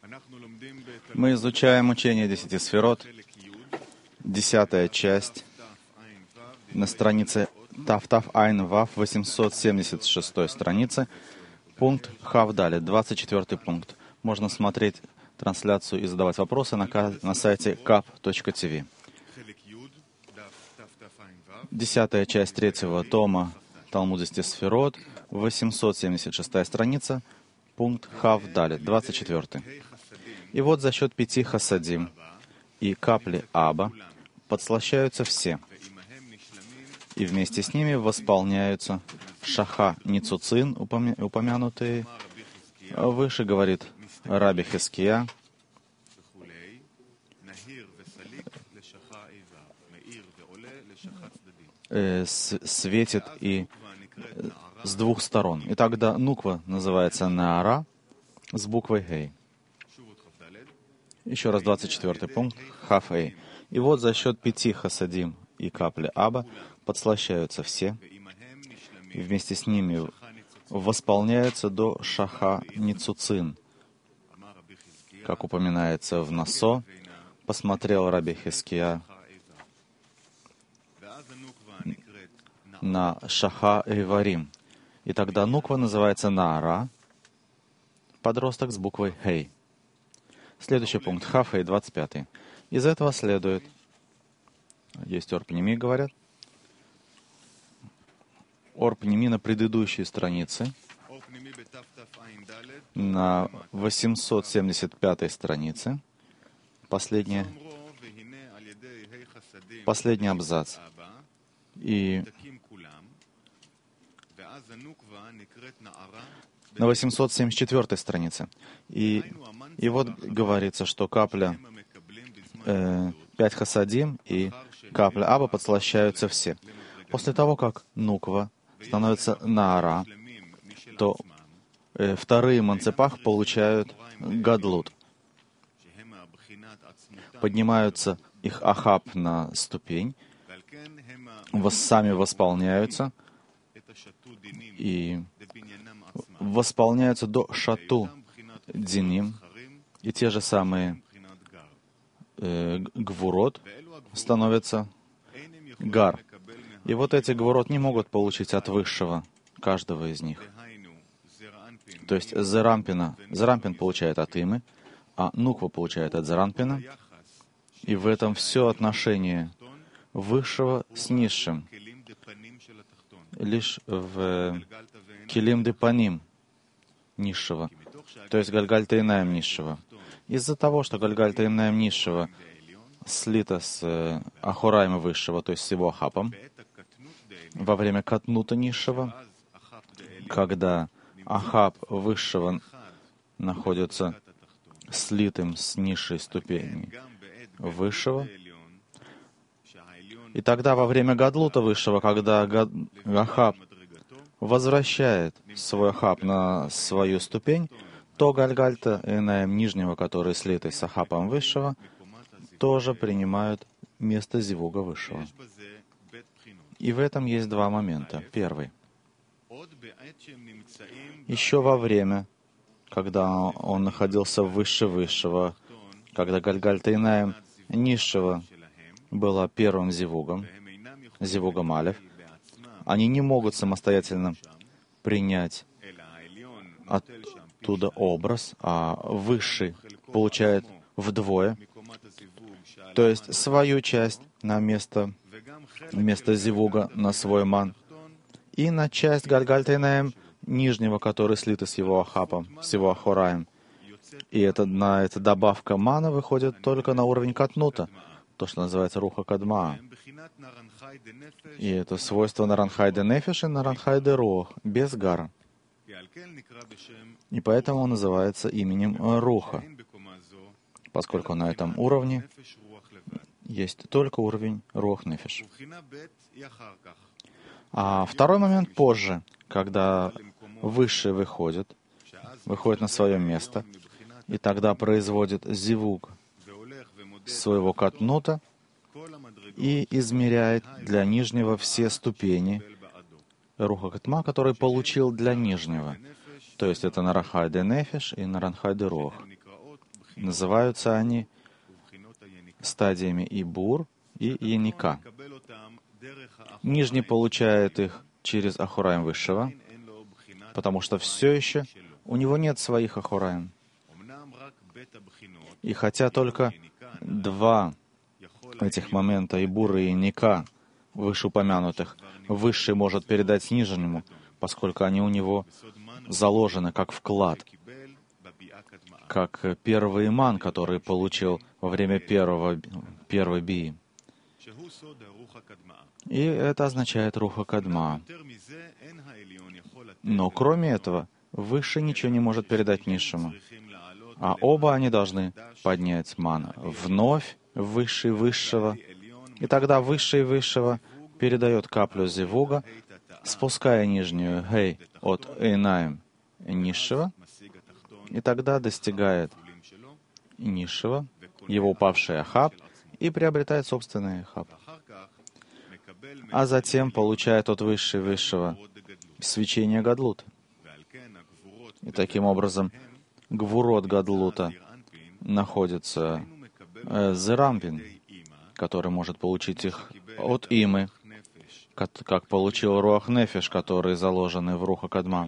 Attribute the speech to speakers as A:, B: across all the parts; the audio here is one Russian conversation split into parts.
A: Мы изучаем учение 10 сферот, 10-я часть, на странице Таф Айн Вав, 876 странице, пункт Хавдалит, 24 пункт. Можно смотреть трансляцию и задавать вопросы на сайте kap.tv. 10-я часть 3-го тома Талмуд 10 сферот, 876 страница, пункт Хавдалит, 24. И вот за счет 5 хасадим и капли Аба подслащаются все, и вместе с ними восполняются шаха ницуцин, упомянутые выше, говорит Раби Хиския, светит и с двух сторон. И тогда нуква называется наара с буквой гей. Еще раз 24 пункт, хафэй. И вот за счет 5 хасадим и капли Аба подслащаются все, и вместе с ними восполняются до шаха ницуцин. Как упоминается в Насо, посмотрел Раби Хиския на шаха эйварим. И тогда нуква называется наара, подросток с буквой хей. Следующий пункт, хафей, 25. Из этого следует, есть орпними, говорят, орпними на предыдущей странице, на 875 странице, последний абзац. И на 874 странице. И вот говорится, что капля 5 хасадим и капля Аба подслащаются все. После того, как нуква становится наара, то вторые манцепах получают гадлут. Поднимаются их ахаб на ступень, сами восполняются и восполняются до шату диним, и те же самые гвурот становятся гар. И вот эти гвурот не могут получить от высшего каждого из них. То есть Зерампин получает от Имы, а Нуква получает от Зерампина. И в этом все отношение высшего с низшим. Лишь в Келим де Паним низшего, то есть Гальгальта Инаем низшего. Из-за того, что Гальгальта Инаем низшего слита с Ахураем высшего, то есть с его Ахапом, во время катнута низшего, когда Ахап высшего находится слитым с низшей ступенью высшего, и тогда во время Гадлута высшего, когда Ахап возвращает свой Ахап на свою ступень, то Гальгальта Инаем нижнего, который слиты с Ахапом высшего, тоже принимают место Зивуга высшего. И в этом есть два момента. Первый. Еще во время, когда он находился выше высшего, когда Гальгальта Инаем низшего была первым зивугом, зивугом Алеф, они не могут самостоятельно принять оттуда образ, а высший получает вдвое, то есть свою часть на место зивуга, на свой ман, и на часть Гальгальта Инаем нижнего, который слит с его Ахапом, с его Ахураем. И эта добавка мана выходит только на уровень катнута, то, что называется руха кадмаа. И это свойство наранхай де нефиш и наранхай де рух, без гара. И поэтому он называется именем руха, поскольку на этом уровне есть только уровень рух нефиш. А второй момент позже, когда высший выходит на свое место, и тогда производит зивуг своего катнута и измеряет для нижнего все ступени руха катма, который получил для нижнего. То есть это наранхай де нефиш и наранхай де рух. Называются они стадиями Ибур и Яника. Нижний получает их через Ахураим высшего, потому что все еще у него нет своих Ахураим. И хотя только два этих момента, Ибура и Яника, вышеупомянутых, высший может передать нижнему, поскольку они у него заложены как вклад, как первый иман, который получил во время первой бии. И это означает Руха Кадма. Но кроме этого, высший ничего не может передать низшему. А оба они должны поднять ман вновь, высший высшего, и тогда высший высшего передает каплю зивуга, спуская нижнюю гей от эйнаем низшего, и тогда достигает низшего, его упавший ахаб, и приобретает собственный ахаб. А затем получает от высшего свечение Гадлута. И таким образом Гвурот Гадлута находится Зерампин, который может получить их от Имы, как получил Руах Нефеш, которые заложены в Руха Кадма.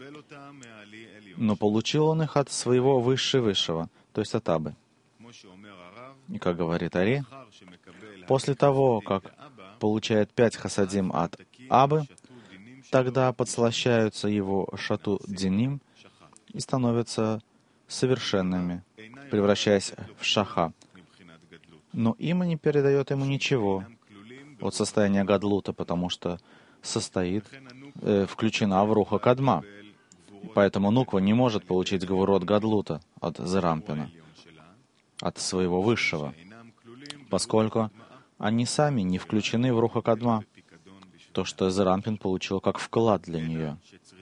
A: Но получил он их от своего высшего, то есть от Абы. И как говорит Ари, после того, как получает 5 хасадим от Абы, тогда подслащаются его шату диним и становятся совершенными, превращаясь в шаха. Но Има не передает ему ничего от состояния Гадлута, потому что включена в Руха Кадма. Поэтому Нуква не может получить Гвурот Гадлута от Зерампина, от своего высшего, поскольку они сами не включены в Руха Кадма, то, что Зерампин получил как вклад для нее.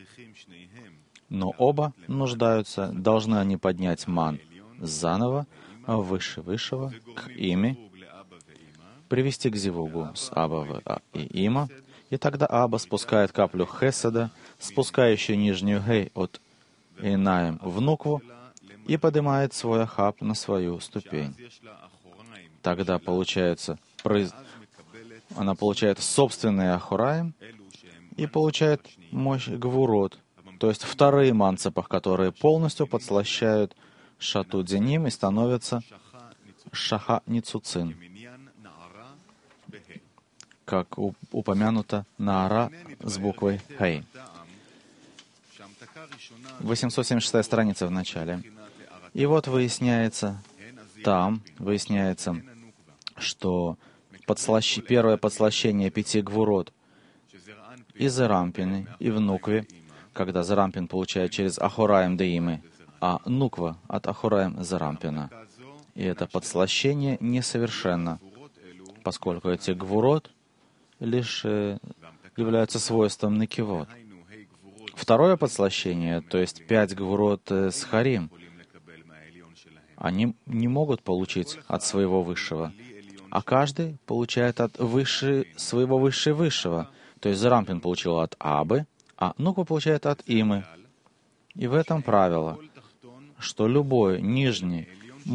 A: Но оба нуждаются, должны они поднять ман заново, выше высшего, к Име, привести к Зивугу с Аба и Има, и тогда Аба спускает каплю Хеседа, спускающую нижнюю Гей от Инаем в Нукву, и поднимает свой Ахаб на свою ступень. Тогда она получает собственный Ахураим и получает мощь Гвурот, то есть вторые манцепах, которые полностью подслащают Шату Дзиним и становятся Шаха Ницуцин, как упомянуто Наара с буквой Хей. 876 страница в начале. И вот выясняется, что первое подслащение 5 гвурот и Зерампины, и в Нукве, когда Зерампин получает через Ахураим Деимы, а Нуква от Ахураим Зерампина. И это подслащение несовершенно, поскольку эти гвурот лишь являются свойством Некивот. Второе подслащение, то есть 5 гвурот с Харим, они не могут получить от своего высшего, а каждый получает от своего высшего. То есть Зерампин получил от Абы, а Нуква получает от Имы. И в этом правило, что любой нижний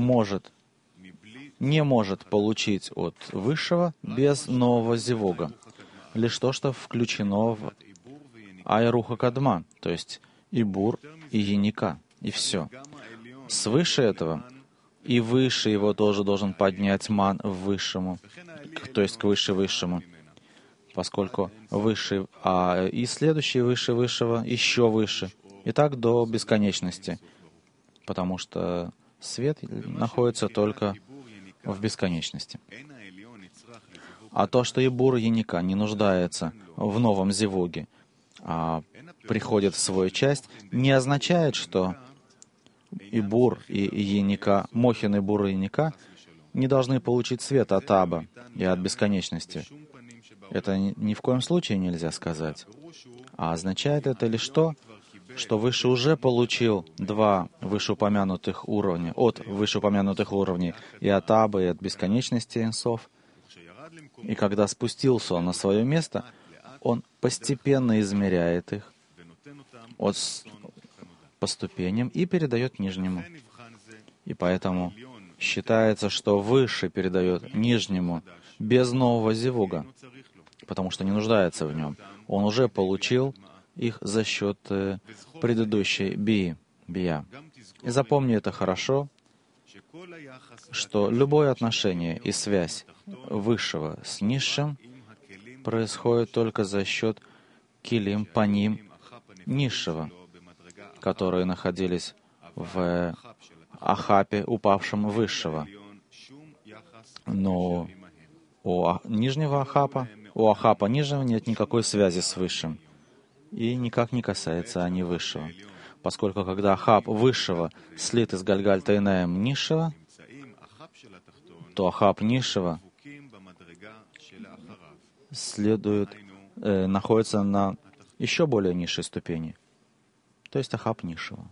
A: не может получить от высшего без нового зивуга. Лишь то, что включено в Айруха Кадма, то есть Ибур и Яника, и все. Свыше этого и выше его тоже должен поднять ман в высшему, то есть к высшему, поскольку высший, и следующий выше высшего еще выше, и так до бесконечности, потому что свет находится только в бесконечности. А то, что Ибур Яника не нуждается в новом зивуге, а приходит в свою часть, не означает, что Ибур и Яника, Мохин Ибур и Яника не должны получить свет от Аба и от бесконечности. Это ни в коем случае нельзя сказать. А означает это лишь то, что Выше уже получил 2 вышеупомянутых уровня, от вышеупомянутых уровней и от Аба, и от бесконечности Энсов. И когда спустился он на свое место, он постепенно измеряет их по ступеням и передает нижнему. И поэтому считается, что Высший передает Нижнему без нового зивуга, потому что не нуждается в нем. Он уже получил их за счет предыдущей бия. И запомни это хорошо, что любое отношение и связь Высшего с Низшим происходит только за счет килим, паним Низшего, которые находились в Ахапе, упавшем Высшего. Но у нижнего Ахапа, у Ахапа нижнего нет никакой связи с Высшим. И никак не касается они Высшего. Поскольку когда Ахап Высшего слит из Гальгальта Инаем Низшего, то Ахап Низшего находится на еще более низшей ступени, то есть Ахап Низшего.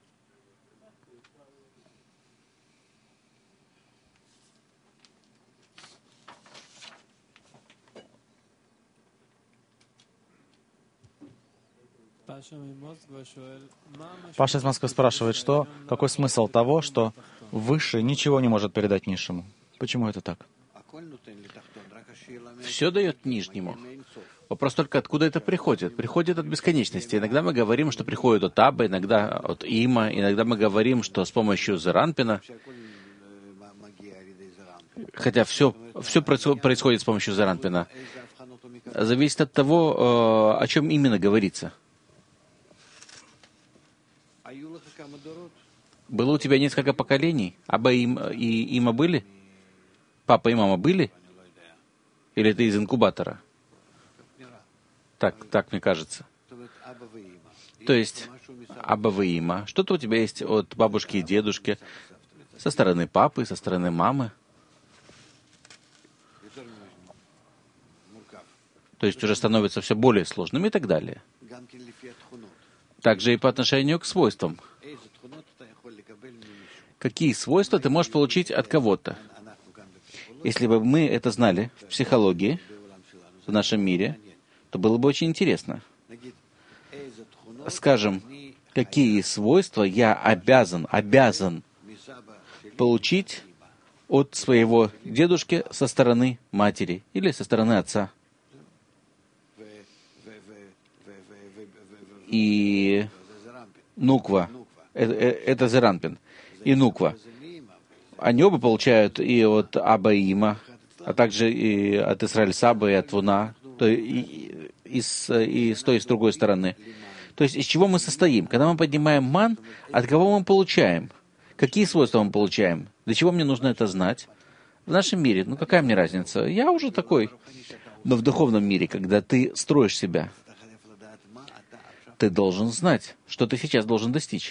A: Паша из Москвы спрашивает, какой смысл того, что Высший ничего не может передать Низшему? Почему это так?
B: Все дает Нижнему. Вопрос только, откуда это приходит. Приходит от бесконечности. Иногда мы говорим, что приходит от Аба, иногда от Има, иногда мы говорим, что с помощью Зеранпина. Хотя все происходит с помощью Зеранпина. Зависит от того, о чем именно говорится. Было у тебя несколько поколений? Аба и Има были? Папа и мама были? Или ты из инкубатора? Так мне кажется. То есть, Аба и Има. Что-то у тебя есть от бабушки и дедушки, со стороны папы, со стороны мамы. То есть уже становится все более сложным и так далее. Также и по отношению к свойствам. Какие свойства ты можешь получить от кого-то? Если бы мы это знали в психологии, в нашем мире, то было бы очень интересно. Скажем, какие свойства я обязан получить от своего дедушки со стороны матери или со стороны отца. И Нуква, это Зеранпин, и Нуква. Они оба получают и от Аба и Има, а также и от Исраэль Саба, и от Вуна, и с той, и с другой стороны. То есть из чего мы состоим? Когда мы поднимаем ман, от кого мы получаем? Какие свойства мы получаем? Для чего мне нужно это знать? В нашем мире, какая мне разница? Я уже такой. Но в духовном мире, когда ты строишь себя, ты должен знать, что ты сейчас должен достичь.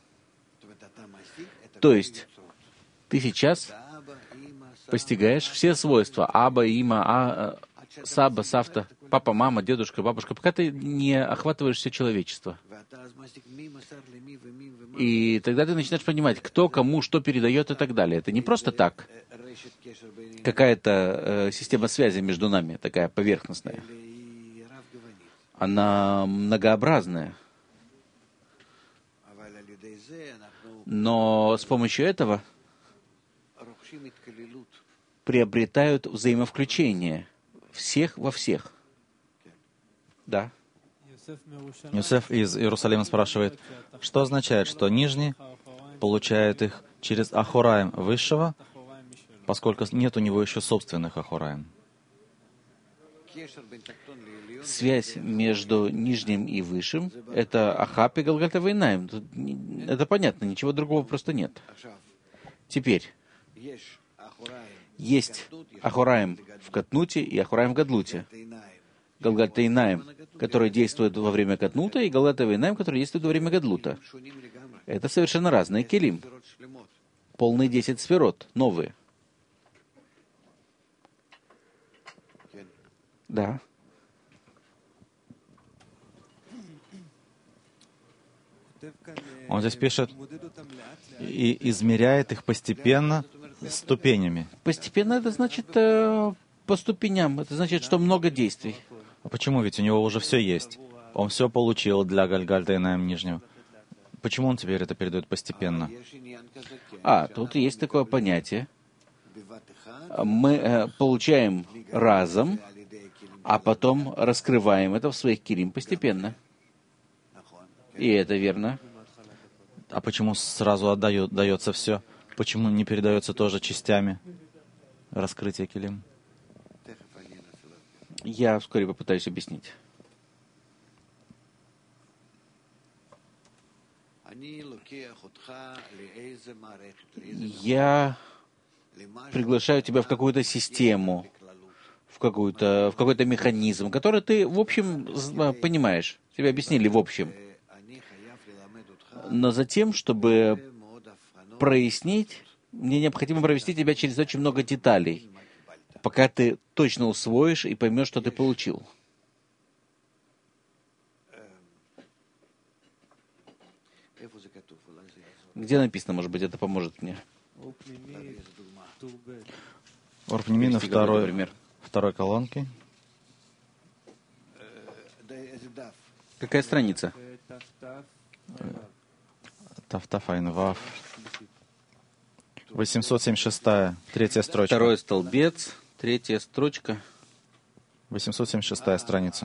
B: То есть ты сейчас постигаешь все свойства Аба, Има, Саба, Савта, папа, мама, дедушка, бабушка, пока ты не охватываешь все человечество. И тогда ты начинаешь понимать, кто кому что передает и так далее. Это не просто так, какая-то система связи между нами, такая поверхностная. Она многообразная. Но с помощью этого приобретают взаимовключение всех во всех. Да.
A: Юсеф из Иерусалима спрашивает, что означает, что нижний получает их через Ахураим Высшего, поскольку нет у него еще собственных Ахураим.
B: Связь между нижним и высшим — это Ахап и Галгальта Инаем. Это понятно, ничего другого просто нет. Теперь, есть Ахураим в Катнуте и Ахураим в Гадлуте. Галгальта Инаем, который действует во время Катнута, и Галгальта Инаем, который действует во время Гадлута. Это совершенно разные келим. Полные 10 сферот, новые. Да.
A: Он здесь пишет и измеряет их постепенно ступенями.
B: Постепенно это значит по ступеням. Это значит, что много действий.
A: А почему? Ведь у него уже все есть. Он все получил для Гальгальта Инаем Нижнего. почему он теперь это передает постепенно?
B: Тут есть такое понятие. Мы получаем разом, а потом раскрываем это в своих килим постепенно. И это верно.
A: А почему сразу дается все? Почему не передается тоже частями раскрытие килим?
B: Я вскоре попытаюсь объяснить. Я приглашаю тебя в какую-то систему, в какой-то механизм, который ты, в общем, понимаешь. Тебе объяснили в общем. Но затем, чтобы прояснить, мне необходимо провести тебя через очень много деталей, пока ты точно усвоишь и поймешь, что ты получил. Где написано, может быть, это поможет мне?
A: Ор Пними на второй колонке.
B: Какая страница?
A: Тафтаф Айнвав. 876-я, третья строчка.
B: Второй столбец, третья строчка.
A: 876-я страница.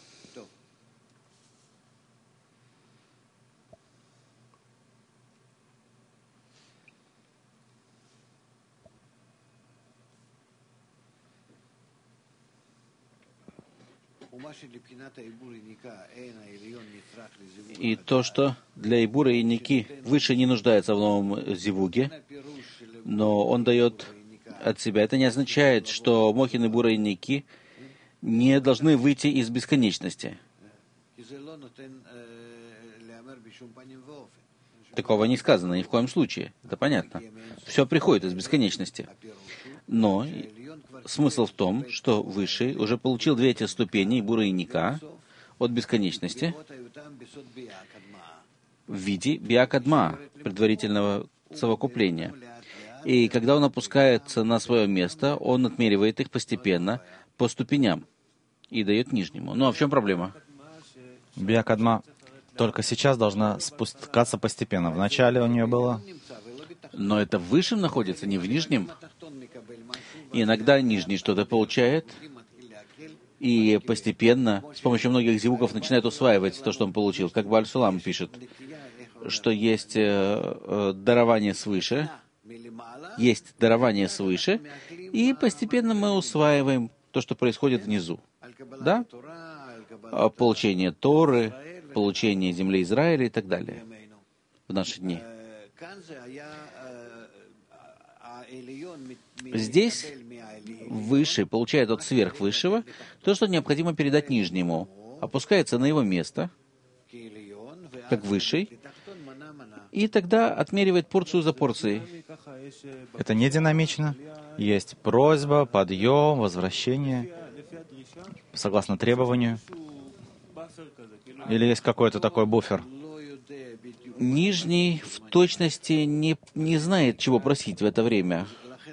B: И то, что для Ибура и Ники выше не нуждается в новом зивуге, но он дает от себя. Это не означает, что Мохин, Ибура и Ники не должны выйти из бесконечности. Такого не сказано ни в коем случае. Это понятно. Все приходит из бесконечности. Но смысл в том, что Высший уже получил две эти ступени, Ибура и Ника, от бесконечности в виде биакадма, предварительного совокупления. И когда он опускается на свое место, он отмеривает их постепенно по ступеням и дает нижнему. Ну а в чем проблема?
A: Биакадма только сейчас должна спускаться постепенно. Вначале у нее было...
B: Но это в высшем находится, не в нижнем. И иногда нижний что-то получает, и постепенно, с помощью многих зивуков, начинает усваивать то, что он получил. Как Бааль Сулам пишет, что есть дарование свыше, и постепенно мы усваиваем то, что происходит внизу. Да? Получение Торы, получение земли Израиля и так далее в наши дни. Здесь Высший получает от сверхвысшего то, что необходимо передать нижнему, опускается на его место, как Высший, и тогда отмеривает порцию за порцией.
A: Это не динамично. Есть просьба, подъем, возвращение, согласно требованию. Или есть какой-то такой буфер?
B: Нижний в точности не знает, чего просить в это время.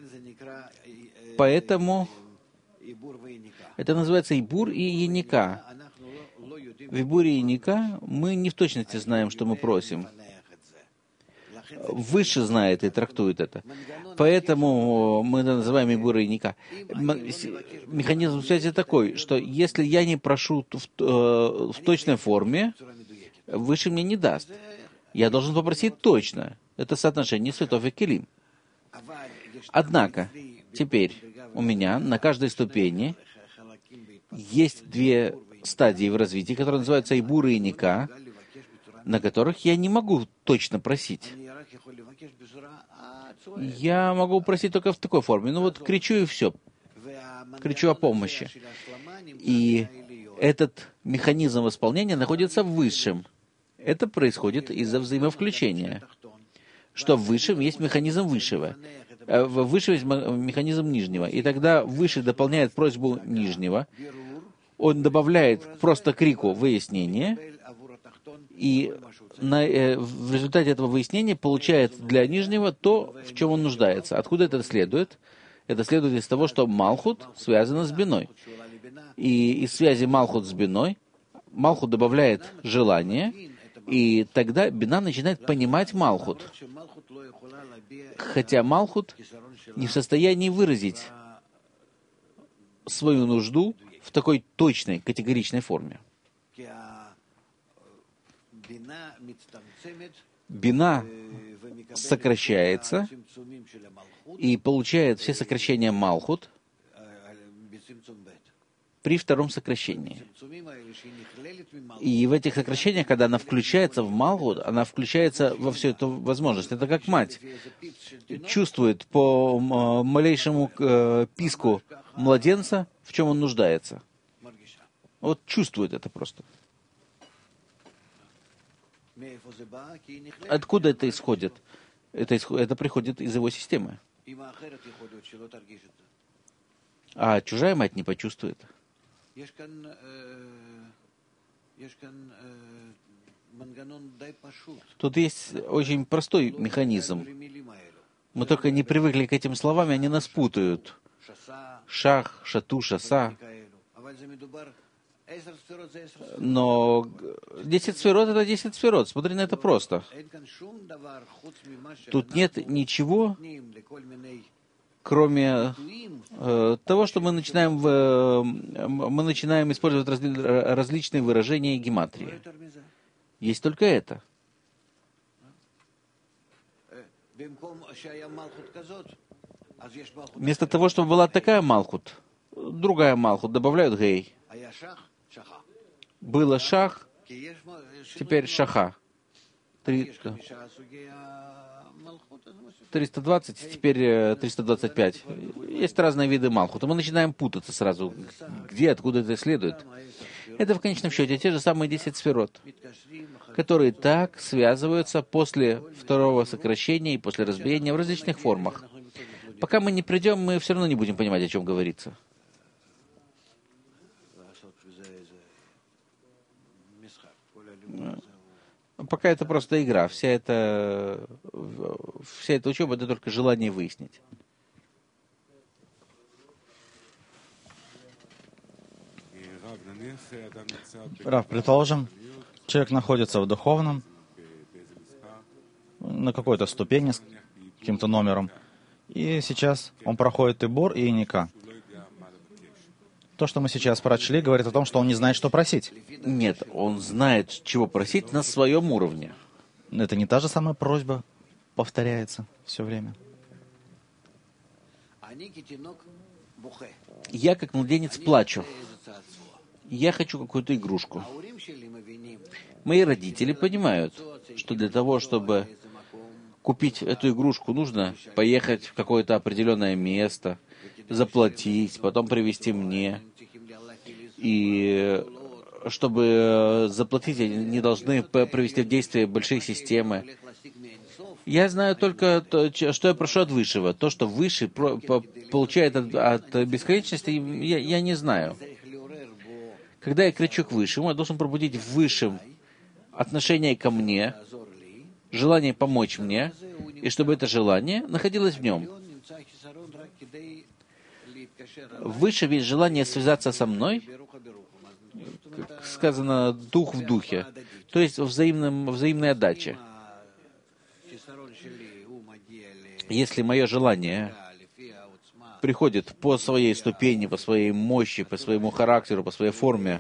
B: Поэтому это называется Ибур и Еника. В Ибуре и Еника мы не в точности знаем, что мы просим. Выше знает и трактует это. Поэтому мы это называем Ибур и Еника. Механизм связи такой, что если я не прошу в точной форме, Выше мне не даст. Я должен попросить точно. Это соотношение светов и келим. Однако, теперь у меня на каждой ступени есть две стадии в развитии, которые называются Ибур и Ника, на которых я не могу точно просить. Я могу просить только в такой форме. Ну вот кричу и все. Кричу о помощи. И этот механизм восполнения находится в высшем. Это происходит из-за взаимовключения. Что в высшем есть механизм высшего. В высшем есть механизм нижнего. И тогда высший дополняет просьбу нижнего. Он добавляет к просто крику выяснение. И в результате этого выяснения получает для нижнего то, в чем он нуждается. Откуда это следует? Это следует из того, что Малхут связана с Биной. И из связи Малхут с Биной Малхут добавляет желание, И тогда Бина начинает понимать Малхут. Хотя Малхут не в состоянии выразить свою нужду в такой точной, категоричной форме. Бина сокращается и получает все сокращения Малхут при втором сокращении. И в этих сокращениях, когда она включается в Малхут, она включается во всю эту возможность. Это как мать чувствует по малейшему писку младенца, в чем он нуждается. Вот чувствует это просто. Откуда это исходит? Это приходит из его системы. А чужая мать не почувствует. Тут есть очень простой механизм. Мы только не привыкли к этим словам, и они нас путают. Шах, шату, шаса. Но 10 сферот — это 10 сферот. Смотри на это просто. Тут нет ничего, кроме того, что мы начинаем использовать различные выражения гематрии. Есть только это. Вместо того, чтобы была такая Малхут, другая Малхут, добавляют гей. Было шах, теперь шаха. 320, теперь 325. Есть разные виды Малхута. Мы начинаем путаться сразу, где, откуда это следует. Это в конечном счете те же самые 10 сферот, которые так связываются после второго сокращения и после разбиения в различных формах. Пока мы не придем, мы все равно не будем понимать, о чем говорится. Пока это просто игра. Вся эта учеба — это только желание выяснить.
A: Рав, предположим, человек находится в духовном, на какой-то ступени с каким-то номером, и сейчас он проходит и Бур, и Ника. То, что мы сейчас прочли, говорит о том, что он не знает, что просить.
B: Нет, он знает, чего просить на своем уровне.
A: Это не та же самая просьба повторяется все время.
B: Я, как младенец, плачу. Я хочу какую-то игрушку. Мои родители понимают, что для того, чтобы купить эту игрушку, нужно поехать в какое-то определенное место, заплатить, потом привезти мне. И чтобы заплатить, они должны привести в действие большие системы. Я знаю только то, что я прошу от Высшего. То, что Высший получает от бесконечности, я не знаю. Когда я кричу к Высшему, я должен пробудить в Высшем отношение ко мне, желание помочь мне, и чтобы это желание находилось в нем. Выше ведь желание связаться со мной, как сказано, дух в духе, то есть взаимной отдаче. Если мое желание приходит по своей ступени, по своей мощи, по своему характеру, по своей форме,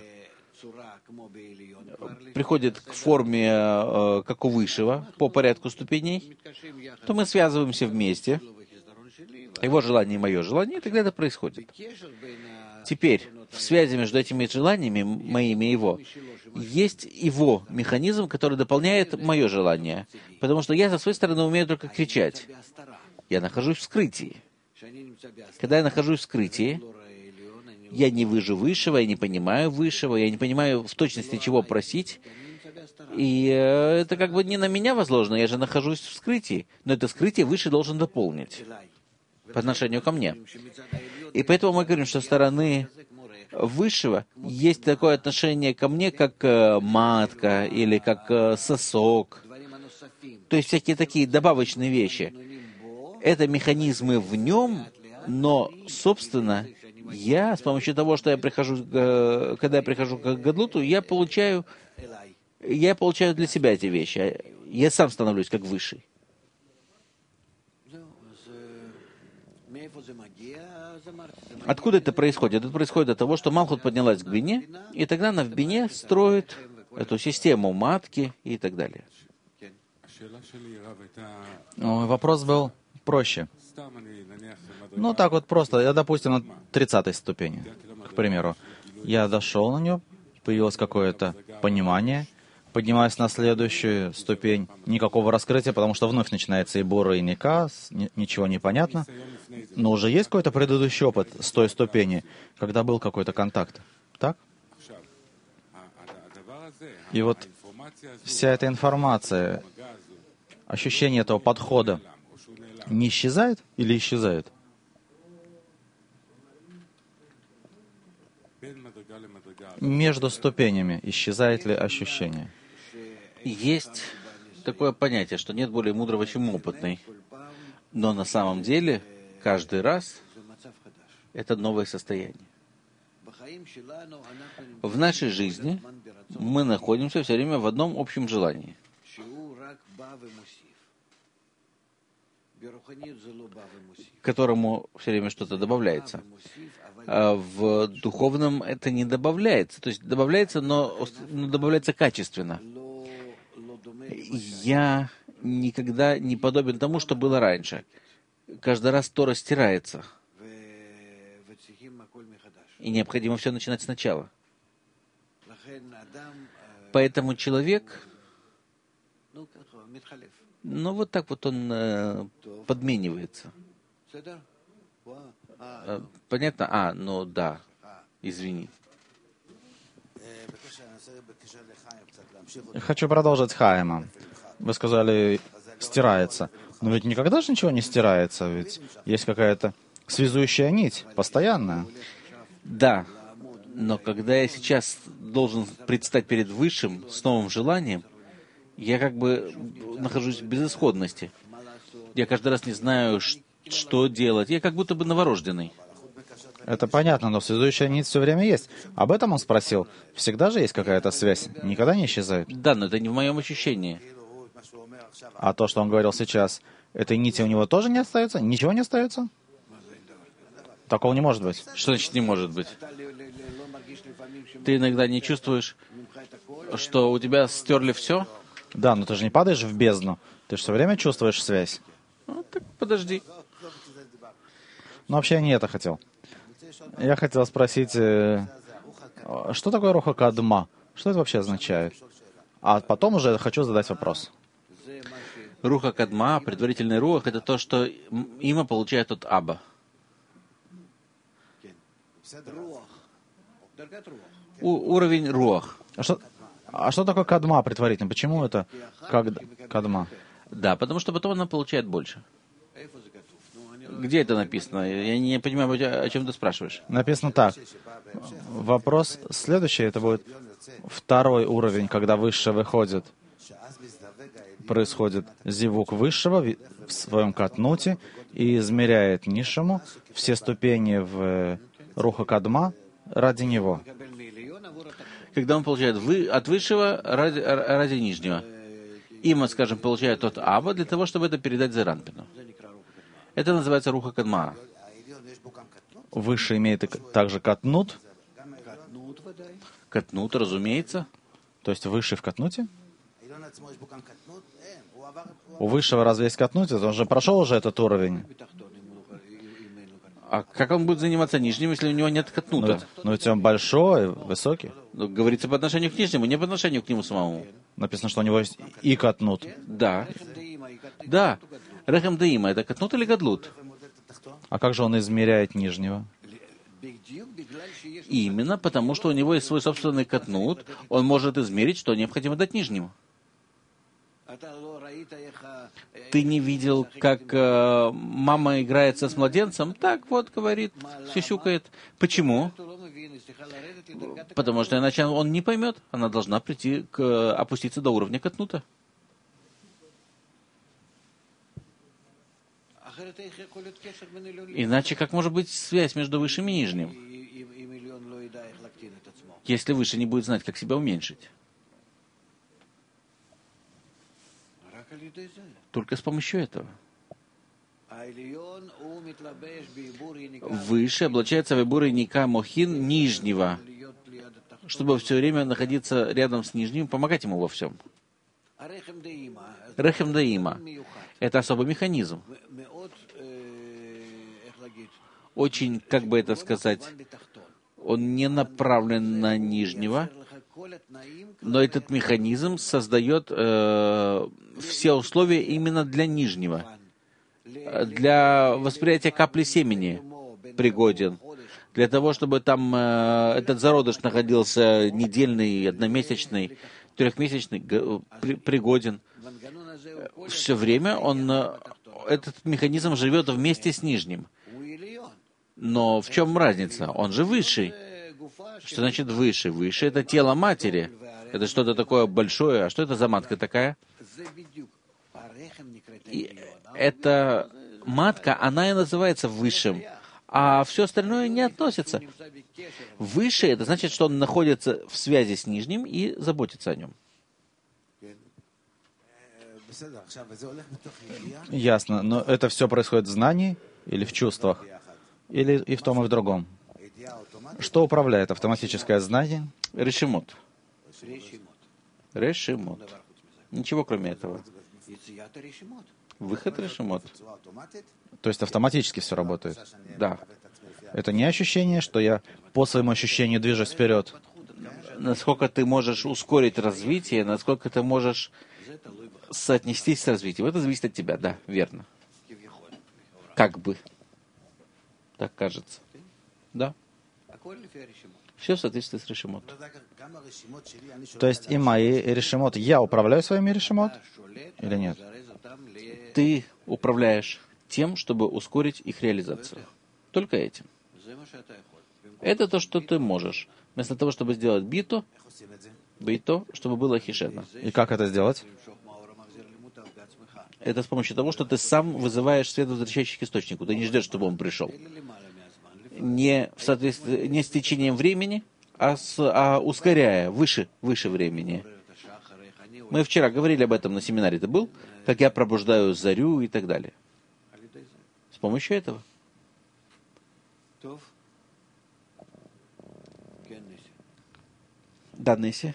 B: приходит к форме, как у Высшего, по порядку ступеней, то мы связываемся вместе. Его желание и мое желание, и тогда это происходит. Теперь, в связи между этими желаниями, моими и его, есть его механизм, который дополняет мое желание. Потому что я, со своей стороны, умею только кричать. Я нахожусь в скрытии. Когда я нахожусь в скрытии, я не вижу Высшего, я не понимаю Высшего, я не понимаю в точности, чего просить. И это как бы не на меня возложено, я же нахожусь в скрытии. Но это скрытие Высший должен дополнить по отношению ко мне. И поэтому мы говорим, что со стороны Высшего есть такое отношение ко мне, как матка или как сосок. То есть всякие такие добавочные вещи. Это механизмы в нем, но, собственно, я с помощью того, что я прихожу, когда я прихожу к Гадлуту, я получаю я получаю для себя эти вещи. Я сам становлюсь как высший. Откуда это происходит? Это происходит от того, что Малхут поднялась к бине, и тогда она в бине строит эту систему матки и так далее.
A: Вопрос был проще. Ну, так вот просто. Я, допустим, на 30-й ступени, к примеру. Я дошел на нее, появилось какое-то понимание. Поднимаюсь на следующую ступень. Никакого раскрытия, потому что вновь начинается и Бора, и Ника, ничего не понятно. Но уже есть какой-то предыдущий опыт с той ступени, когда был какой-то контакт. Так? И вот вся эта информация, ощущение этого подхода не исчезает или исчезает? Между ступенями исчезает ли ощущение?
B: Есть такое понятие, что нет более мудрого, чем опытный. Но на самом деле каждый раз это новое состояние. В нашей жизни мы находимся все время в одном общем желании, к которому все время что-то добавляется. А в духовном это не добавляется. То есть добавляется, но добавляется качественно. Я никогда не подобен тому, что было раньше. Каждый раз Тора стирается. И необходимо все начинать сначала. Поэтому человек, вот так вот он подменивается. Понятно? Да. Извини.
A: Хочу продолжить Хаима. Вы сказали, стирается. Но ведь никогда же ничего не стирается, ведь есть какая-то связующая нить, постоянная.
B: Да, но когда я сейчас должен предстать перед Высшим с новым желанием, я как бы нахожусь в безысходности. Я каждый раз не знаю, что делать. Я как будто бы новорожденный.
A: Это понятно, но связующая нить все время есть. Об этом он спросил. Всегда же есть какая-то связь, никогда не исчезает.
B: Да, но это не в моем ощущении.
A: А то, что он говорил сейчас, этой нити у него тоже не остается? Ничего не остается? Такого не может быть.
B: Что значит не может быть? Ты иногда не чувствуешь, что у тебя стерли все?
A: Да, но ты же не падаешь в бездну. Ты же все время чувствуешь связь.
B: Так подожди.
A: Ну, вообще я не это хотел. Я хотел спросить, что такое Руха Кадма? Что это вообще означает? А потом уже хочу задать вопрос.
B: Руха Кадма, предварительный рух, это то, что има получает от Аба. Уровень руах.
A: А что такое Кадма предварительно? Почему это Кадма?
B: Да, потому что потом она получает больше. Где это написано? Я не понимаю, о чем ты спрашиваешь.
A: Написано так. Вопрос следующий, это будет второй уровень, когда высшее выходит. Происходит зивук высшего в своем катнуте и измеряет низшему все ступени в Руха Кадма ради него.
B: Когда он получает от высшего ради нижнего. Има, скажем, получает от Аба для того, чтобы это передать Зеранпину. Это называется Руха Кадма.
A: Выше имеет также катнут.
B: Катнут, разумеется.
A: То есть высший в катнуте? У высшего разве есть катнут? Он же прошел уже этот уровень.
B: А как он будет заниматься нижним, если у него нет катнута?
A: Но ведь он большой, высокий.
B: Говорится по отношению к нижнему, не по отношению к нему самому.
A: Написано, что у него есть и катнут.
B: Да. Да. Рехем Деима, это катнут или гадлут?
A: А как же он измеряет нижнего?
B: Именно потому, что у него есть свой собственный катнут, он может измерить, что необходимо дать нижнему. Ты не видел, как мама играется с младенцем? Так вот, говорит, сюсюкает. Почему? Потому что иначе он не поймет. Она должна опуститься до уровня катнута. Иначе как может быть связь между высшим и нижним, если выше не будет знать, как себя уменьшить? Только с помощью этого. Выше облачается в Ибур Ника Мохин нижнего, чтобы все время находиться рядом с нижним и помогать ему во всем. Рехем Даима — это особый механизм. Очень, как бы это сказать, он не направлен на нижнего, но этот механизм создает все условия именно для нижнего. Для восприятия капли семени пригоден. Для того, чтобы там этот зародыш находился недельный, одномесячный, трехмесячный, пригоден. Все время этот механизм живет вместе с нижним. Но в чем разница? Он же высший. Что значит выше? Выше — это тело матери. Это что-то такое большое. А что это за матка такая? И эта матка, она и называется высшим. А все остальное не относится. Выше — это значит, что он находится в связи с нижним и заботится о нем.
A: Ясно. Но это все происходит в знании или в чувствах? Или и в том, и в другом? Что управляет автоматическое знание?
B: Решимот. Решимот. Ничего кроме этого. Выход решимот.
A: То есть автоматически все работает?
B: Да.
A: Это не ощущение, что я по своему ощущению движусь вперед?
B: Насколько ты можешь ускорить развитие, насколько ты можешь соотнестись с развитием. Это зависит от тебя, да, верно. Как бы. Так кажется. Да. Все в соответствии с решимот.
A: То есть и мои решимот, я управляю своими решимот или нет?
B: Ты управляешь тем, чтобы ускорить их реализацию. Только этим. Это то, что ты можешь. Вместо того, чтобы сделать бито, чтобы было хишена.
A: И как это сделать?
B: Это с помощью того, что ты сам вызываешь свет, возвращающий к источнику. Ты не ждешь, чтобы он пришел. Не с течением времени, а ускоряя, выше времени. Мы вчера говорили об этом на семинаре. Ты был? Как я пробуждаю зарю и так далее. С помощью этого. Да, Несси.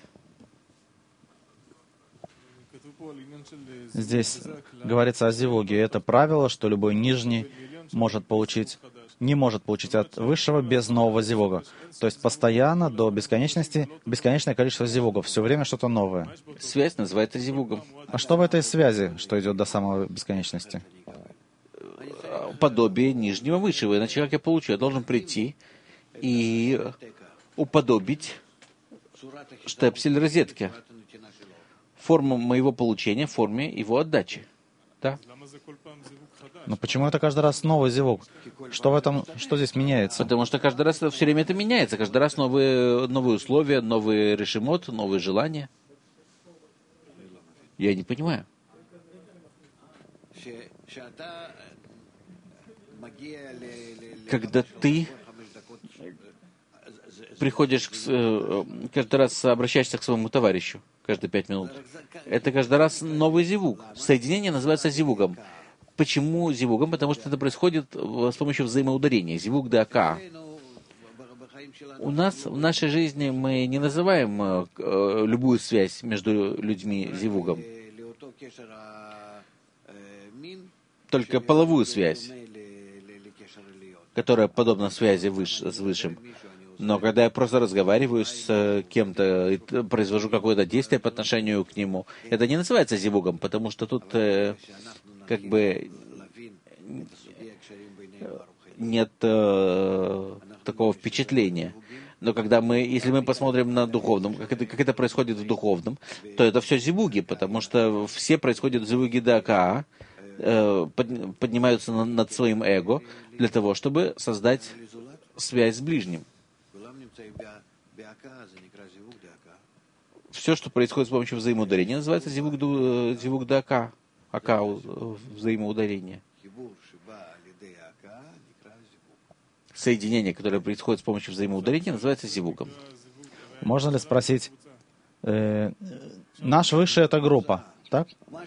A: Здесь говорится о зивуге. Это правило, что любой нижний не может получить от высшего без нового зивуга. То есть постоянно до бесконечности бесконечное количество зивугов. Все время что-то новое.
B: Связь называется зивугом.
A: А что в этой связи, что идет до самой бесконечности?
B: Подобие нижнего высшего. Иначе как я получу? Я должен прийти и уподобить штепсель розетки. Форма моего получения в форме его отдачи. Да?
A: Но почему это каждый раз новый зивуг? Что здесь меняется?
B: Потому что каждый раз все время это меняется. Каждый раз новые условия, новые решимот, новые желания. Я не понимаю. Когда ты приходишь, каждый раз обращаешься к своему товарищу, каждые 5 минут, это каждый раз новый зивуг. Соединение называется зивугом. Почему зивугом? Потому что это происходит с помощью взаимоударения. Зивуг дака. У нас в нашей жизни мы не называем любую связь между людьми зивугом. Только половую связь, которая подобна связи с Высшим. Но когда я просто разговариваю с кем-то и произвожу какое-то действие по отношению к нему, это не называется зивугом, потому что тут как бы нет такого впечатления. Но если мы посмотрим на духовном, как это происходит в духовном, то это все зивуги, потому что все происходят зивуги дака, поднимаются над своим эго для того, чтобы создать связь с ближним. Все, что происходит с помощью взаимоударения, называется зивуг дака, взаимоударение. Соединение, которое происходит с помощью взаимоударения, называется зивугом.
A: Можно ли спросить, наш высший — это группа, Так?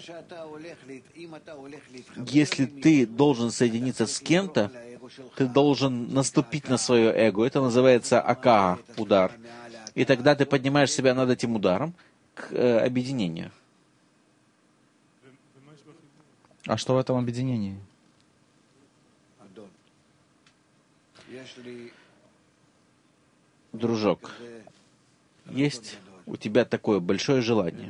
B: Если ты должен соединиться с кем-то, ты должен наступить на свое эго. Это называется акаа, удар. И тогда ты поднимаешь себя над этим ударом к объединению.
A: А что в этом объединении?
B: Дружок, есть у тебя такое большое желание.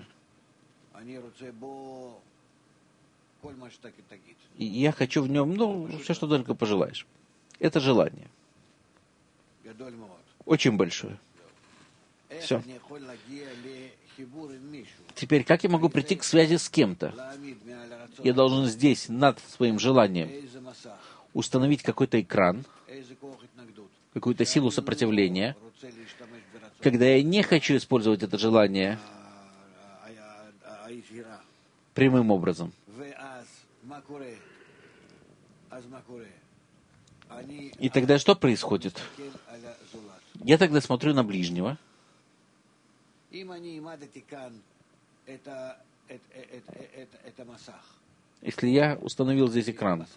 B: И я хочу в нем, все, что только пожелаешь. Это желание. Очень большое. Все. Теперь, как я могу прийти к связи с кем-то? Я должен здесь, над своим желанием, установить какой-то экран, какую-то силу сопротивления, когда я не хочу использовать это желание прямым образом. И тогда что происходит? Я тогда смотрю на ближнего. Если я установил здесь экран.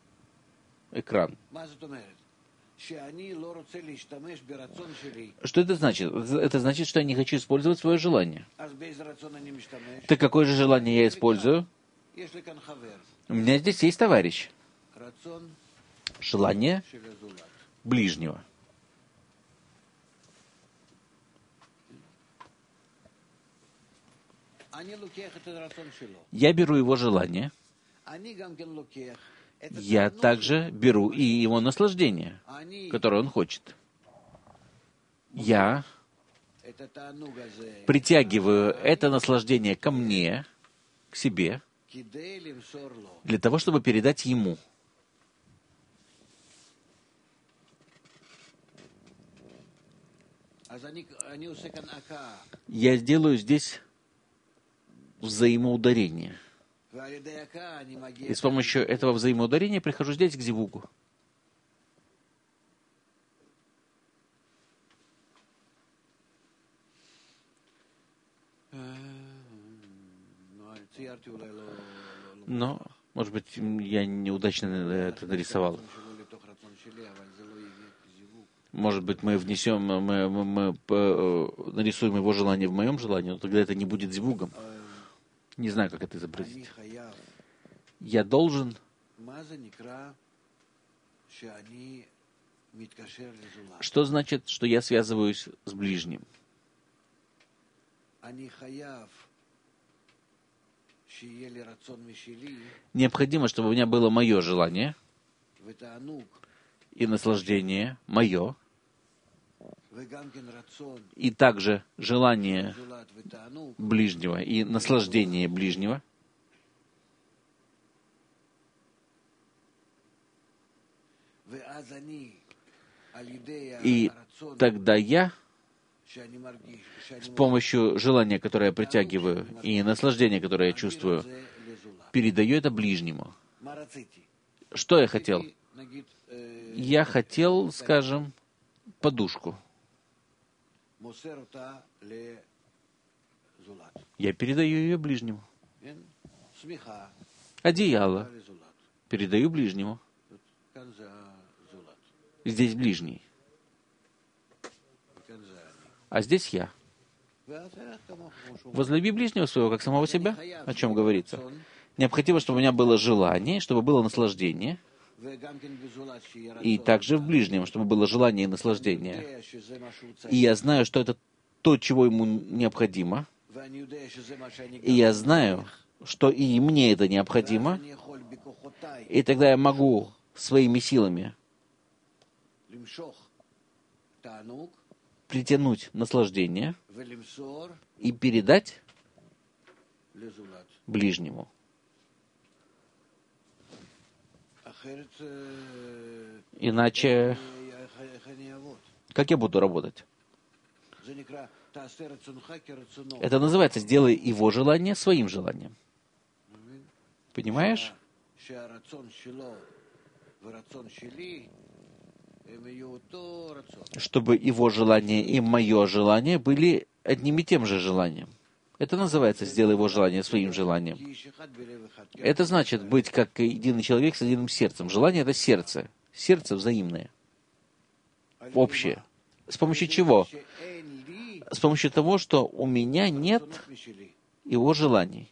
B: Что это значит? Это значит, что я не хочу использовать свое желание. Так какое же желание я использую? У меня здесь есть товарищ. Желание ближнего. Я беру его желание. Я также беру и его наслаждение, которое он хочет. Я притягиваю это наслаждение ко мне, к себе, для того, чтобы передать ему. Я сделаю здесь взаимоударение. И с помощью этого взаимоударения прихожу здесь к зивугу. Но, может быть, я неудачно это нарисовал. Может быть, мы внесем, мы нарисуем его желание в моем желании, но тогда это не будет зивугом. Не знаю, как это изобразить. Я должен... Что значит, что я связываюсь с ближним? Необходимо, чтобы у меня было мое желание и наслаждение мое, и также желание ближнего и наслаждение ближнего. И тогда я с помощью желания, которое я притягиваю, и наслаждения, которое я чувствую, передаю это ближнему. Что я хотел? Я хотел, скажем, подушку. Я передаю ее ближнему. Одеяло. Передаю ближнему. Здесь ближний. А здесь я. Возлюби ближнего своего, как самого себя. О чем говорится? Необходимо, чтобы у меня было желание, чтобы было наслаждение. И также в ближнем, чтобы было желание и наслаждение. И я знаю, что это то, чего ему необходимо. И я знаю, что и мне это необходимо. И тогда я могу своими силами притянуть наслаждение и передать ближнему. Иначе, как я буду работать? Это называется «сделай его желание своим желанием». Понимаешь? Чтобы его желание и мое желание были одним и тем же желанием. Это называется «сделай его желание своим желанием». Это значит быть как единый человек с единым сердцем. Желание — это сердце. Сердце взаимное, общее. С помощью чего? С помощью того, что у меня нет его желаний.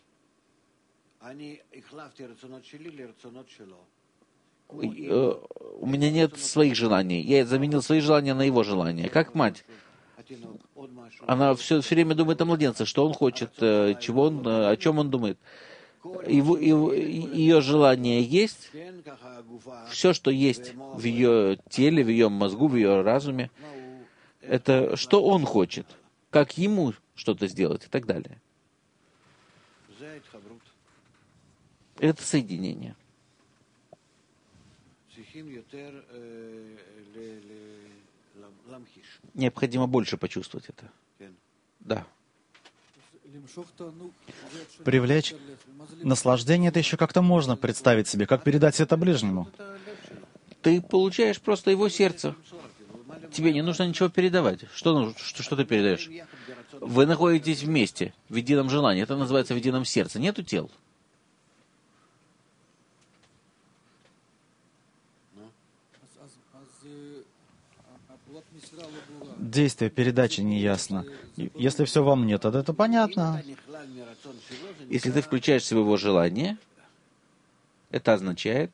B: У меня нет своих желаний. Я заменил свои желания на его желания. Как мать. Она все время думает о младенце, что он хочет, чего он, о чем он думает. Ее желание есть, все, что есть в ее теле, в ее мозгу, в ее разуме, это что он хочет, как ему что-то сделать и так далее. Это соединение. Необходимо больше почувствовать это. Да.
A: Привлечь наслаждение — это еще как-то можно представить себе, как передать это ближнему.
B: Ты получаешь просто его сердце. Тебе не нужно ничего передавать. Что ты передаешь? Вы находитесь вместе, в едином желании. Это называется в едином сердце. Нету тел.
A: Действие передачи неясно. Если все во мне, тогда это понятно.
B: Если ты включаешь в себя его желание, это означает,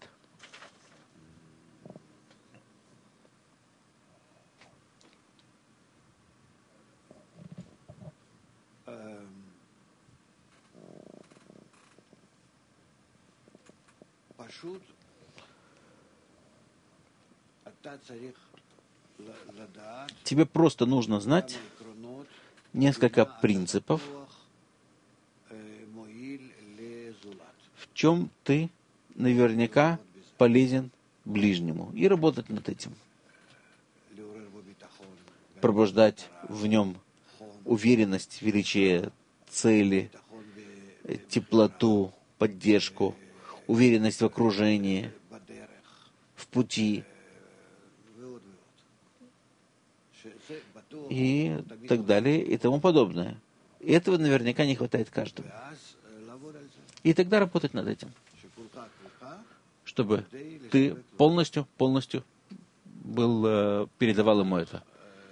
B: тебе просто нужно знать несколько принципов, в чем ты наверняка полезен ближнему, и работать над этим. Пробуждать в нем уверенность, величие, цели, теплоту, поддержку, уверенность в окружении, в пути и так далее и тому подобное. И этого наверняка не хватает каждому. И тогда работать над этим, чтобы ты полностью передавал ему это.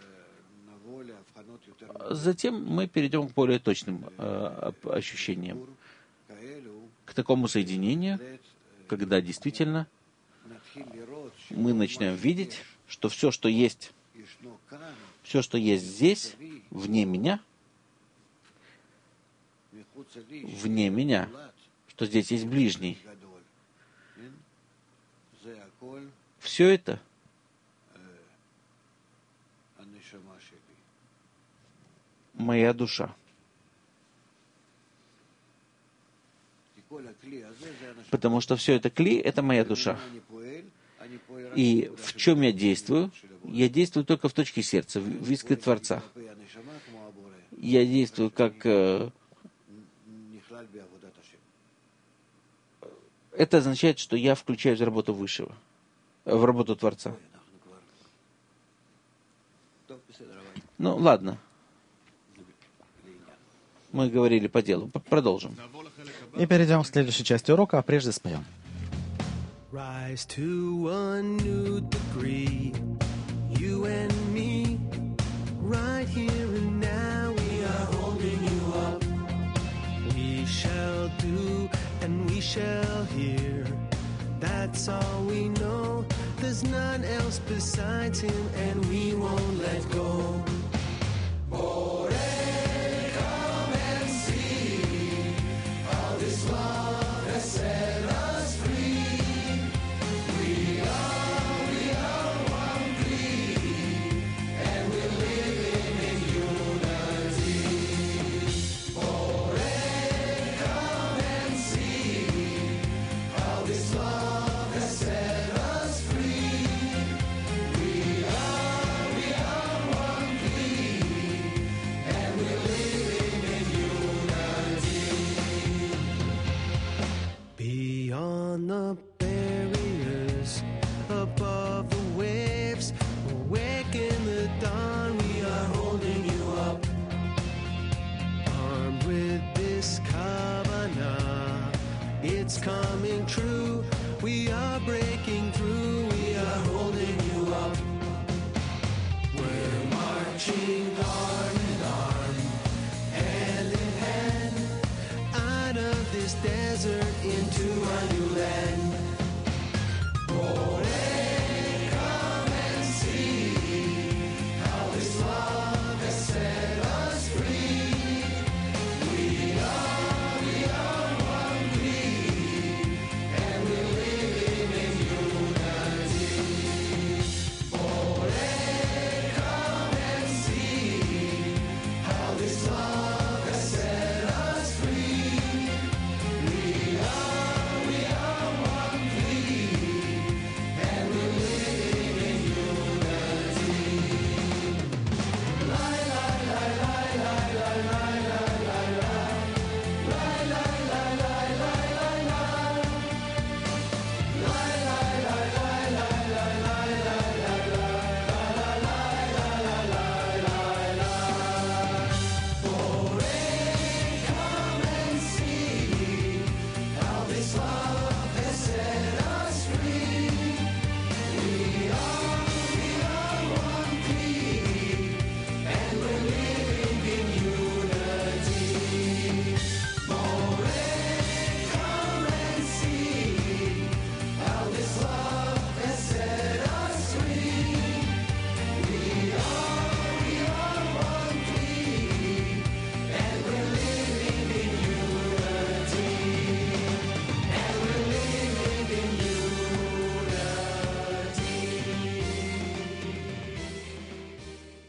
B: Затем мы перейдем к более точным ощущениям, к такому соединению, когда действительно мы начнем видеть, что все, что есть здесь, вне меня, что здесь есть ближний, все это моя душа. Потому что все это кли — это моя душа. И в чем я действую? Я действую только в точке сердца, в искре Творца. Я действую как... Это означает, что я включаюсь в работу Высшего, в работу Творца. Ну, ладно. Мы говорили по делу. Продолжим.
A: И перейдем к следующей части урока, а прежде споем.
C: Rise to a new degree, you and me, right here and now we are holding you up. We shall do and we shall hear, that's all we know, there's none else besides him and we won't let go. Beyond the barriers, above the waves, awake in the dawn, we are holding you up, armed with coming true. We are breaking through, we are holding you up. We're marching arm in arm, hand in hand, out of this desert into a new land.